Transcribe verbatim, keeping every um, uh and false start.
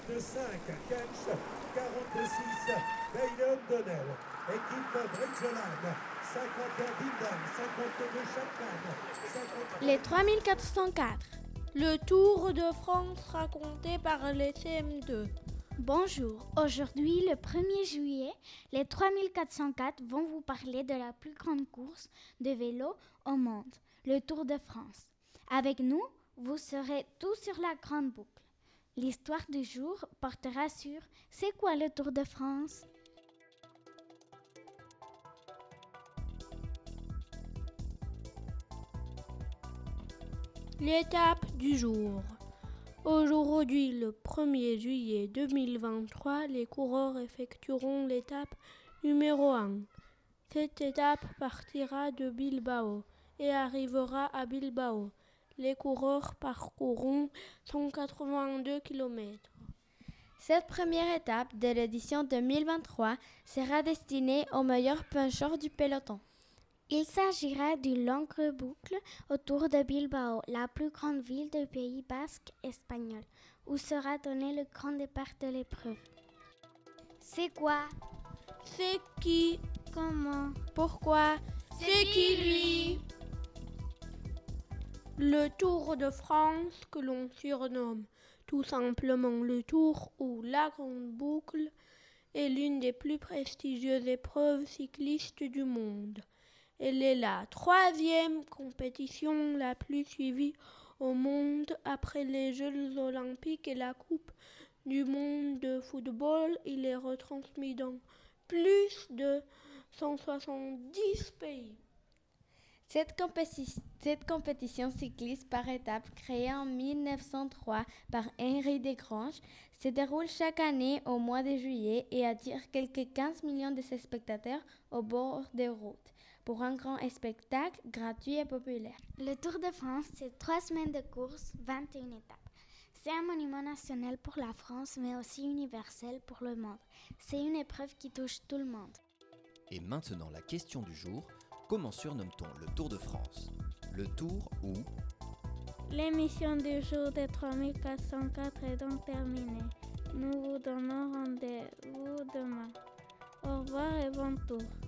quarante-cinq, Kench, quarante-six, Bailey O'Donnell, équipe Bridgeland, cinquante et un, Bindam, cinquante-deux, Chapman, cinquante-trois... Les trois mille quatre cent quatre. Le Tour de France raconté par les C M deux. Bonjour, aujourd'hui le premier juillet, les trois mille quatre cent quatre vont vous parler de la plus grande course de vélo au monde, le Tour de France. Avec nous, vous serez tout sur la grande boucle. L'histoire du jour portera sur « C'est quoi le Tour de France ?» L'étape du jour. Aujourd'hui, le premier juillet deux mille vingt-trois, les coureurs effectueront l'étape numéro un. Cette étape partira de Bilbao et arrivera à Bilbao. Les coureurs parcourront cent quatre-vingt-deux kilomètres. Cette première étape de l'édition deux mille vingt-trois sera destinée aux meilleurs puncheurs du peloton. Il s'agira d'une longue boucle autour de Bilbao, la plus grande ville du Pays basque espagnol, où sera donné le grand départ de l'épreuve. C'est quoi? C'est qui? Comment? Pourquoi? C'est qui lui? Le Tour de France, que l'on surnomme tout simplement le Tour ou la Grande Boucle, est l'une des plus prestigieuses épreuves cyclistes du monde. Elle est la troisième compétition la plus suivie au monde après les Jeux olympiques et la Coupe du monde de football. Il est retransmis dans plus de cent soixante-dix pays. Cette, compéti- cette compétition cycliste par étapes, créée en mille neuf cent trois par Henri Desgranges, se déroule chaque année au mois de juillet et attire quelques quinze millions de ses spectateurs au bord des routes, pour un grand spectacle gratuit et populaire. Le Tour de France, c'est trois semaines de course, vingt et une étapes. C'est un monument national pour la France, mais aussi universel pour le monde. C'est une épreuve qui touche tout le monde. Et maintenant, la question du jour. Comment surnomme-t-on le Tour de France? Le Tour ou... L'émission du jour des trois mille quatre cent quatre est donc terminée. Nous vous donnons rendez-vous demain. Au revoir et bon tour.